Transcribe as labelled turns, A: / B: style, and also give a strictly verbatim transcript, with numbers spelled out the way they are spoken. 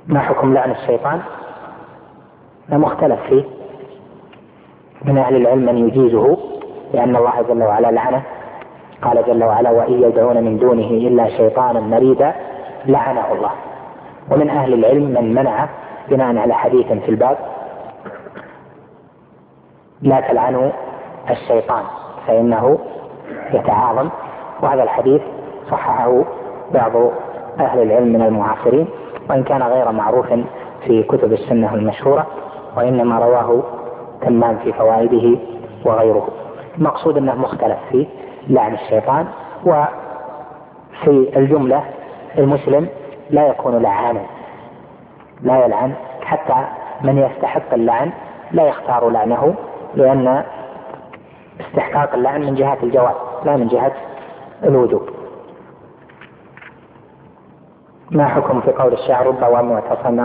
A: ما حكم لعن الشيطان؟ لا مختلف فيه، من أهل العلم من يجيزه لأن الله جل وعلا لعنه، قال جل وعلا وإن يدعون من دونه إلا شيطانا مريدا لعنه الله. ومن أهل العلم من منع بناء على حديث في الباب لا تلعنوا الشيطان فإنه يتعاظم، وهذا الحديث صححه بعض أهل العلم من المعاصرين وإن كان غير معروف في كتب السنة المشهورة، وإنما رواه تمام في فوائده وغيره. المقصود أنه مختلف في لعن الشيطان، وفي الجملة المسلم لا يكون لعانا، لا يلعن، حتى من يستحق اللعن لا يختار لعنه، لأن استحقاق اللعن من جهة الجواز لا من جهة الوجوب. ما حكم في قول الشاعر رب وام واعتصمنا